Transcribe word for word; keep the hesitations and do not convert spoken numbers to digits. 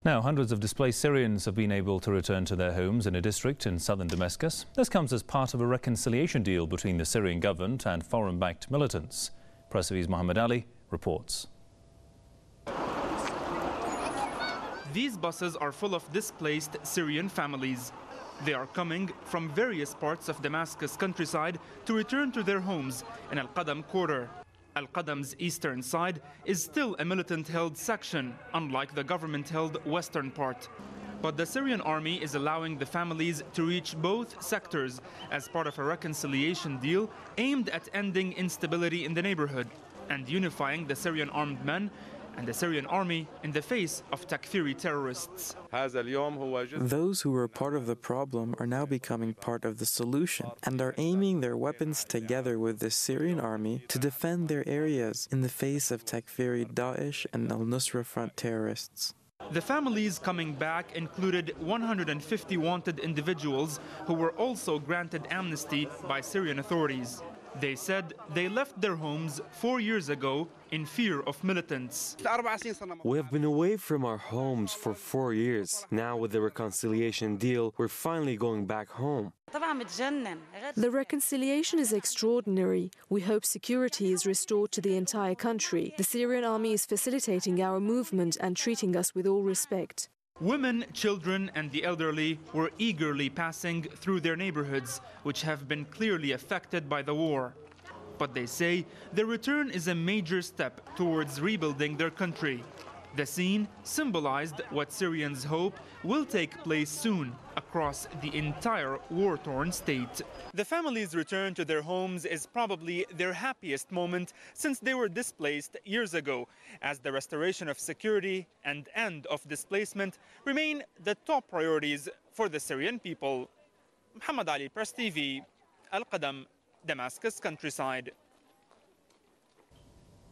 Now, hundreds of displaced Syrians have been able to return to their homes in a district in southern Damascus. This comes as part of a reconciliation deal between the Syrian government and foreign-backed militants. Press T V's Mohammed Ali reports. These buses are full of displaced Syrian families. They are coming from various parts of Damascus countryside to return to their homes in Al-Qadam quarter. Al-Qadam's eastern side is still a militant-held section, unlike the government-held western part. But the Syrian army is allowing the families to reach both sectors as part of a reconciliation deal aimed at ending instability in the neighborhood and unifying the Syrian armed men and the Syrian army in the face of Takfiri terrorists. Those who were part of the problem are now becoming part of the solution and are aiming their weapons together with the Syrian army to defend their areas in the face of Takfiri Daesh and al-Nusra Front terrorists. The families coming back included one hundred fifty wanted individuals who were also granted amnesty by Syrian authorities. They said they left their homes four years ago in fear of militants. We have been away from our homes for four years. Now with the reconciliation deal, we're finally going back home. The reconciliation is extraordinary. We hope security is restored to the entire country. The Syrian army is facilitating our movement and treating us with all respect. Women, children and the elderly were eagerly passing through their neighborhoods, which have been clearly affected by the war. But they say their return is a major step towards rebuilding their country. The scene symbolized what Syrians hope will take place soon across the entire war-torn state. The families' return to their homes is probably their happiest moment since they were displaced years ago, as the restoration of security and end of displacement remain the top priorities for the Syrian people. Mohammed Ali, Press T V, Al-Qadam, Damascus countryside.